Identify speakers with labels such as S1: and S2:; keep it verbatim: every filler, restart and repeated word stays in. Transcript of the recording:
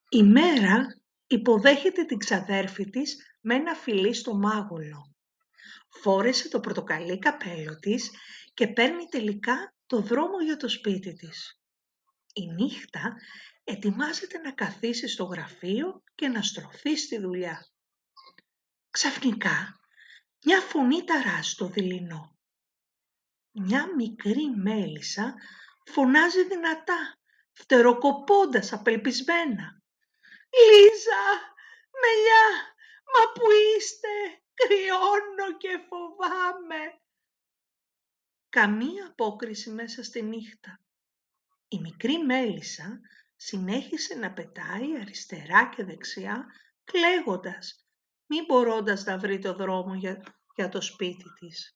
S1: Η Μέρα υποδέχεται την ξαδέρφη της με ένα φιλί στο μάγουλο. Φόρεσε το πορτοκαλί καπέλο της και παίρνει τελικά το δρόμο για το σπίτι της. Η Νύχτα ετοιμάζεται να καθίσει στο γραφείο και να στρωθεί στη δουλειά. Ξαφνικά μια φωνή ταράζει στο δειλινό. Μια μικρή μέλισσα φωνάζει δυνατά, φτεροκοπώντας απελπισμένα. «Λίζα, μελιά, μα που είστε, κρυώνω και φοβάμαι». Καμία απόκριση μέσα στη νύχτα. Η μικρή μέλισσα συνέχισε να πετάει αριστερά και δεξιά, κλαίγοντας, μη μπορώντας να βρει το δρόμο για, για το σπίτι της.